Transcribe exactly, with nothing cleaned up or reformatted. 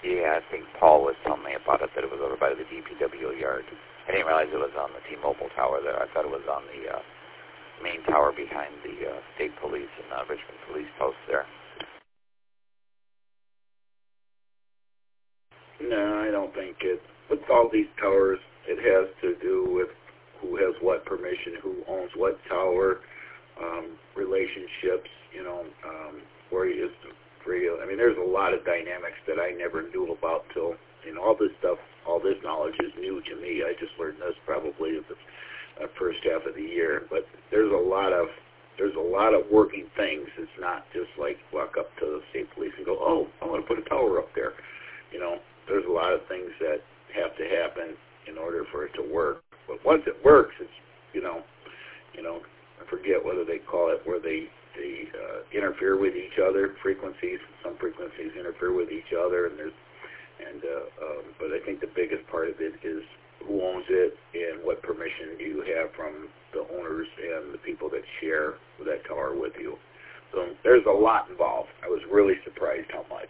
Yeah, I think Paul was telling me about it, that it was over by the D P W yard. I didn't realize it was on the T-Mobile tower there. I thought it was on the uh, main tower behind the uh, state police and uh, Richmond police post there. No, I don't think it. With all these towers, it has to do with who has what permission, who owns what tower, um, relationships, you know, um, where you just radio. I mean, there's a lot of dynamics that I never knew about till, you know, all this stuff, all this knowledge is new to me. I just learned this probably in the uh, first half of the year. But there's a lot of there's a lot of working things. It's not just like walk up to the state police and go, oh, I want to put a tower up there. You know, there's a lot of things that have to happen in order for it to work. But once it works, it's, you know, you know, I forget whether they call it where they, they uh, interfere with each other, frequencies. Some frequencies interfere with each other, and there's, and uh, um, but I think the biggest part of it is who owns it and what permission do you have from the owners and the people that share that tower with you. So there's a lot involved. I was really surprised how much.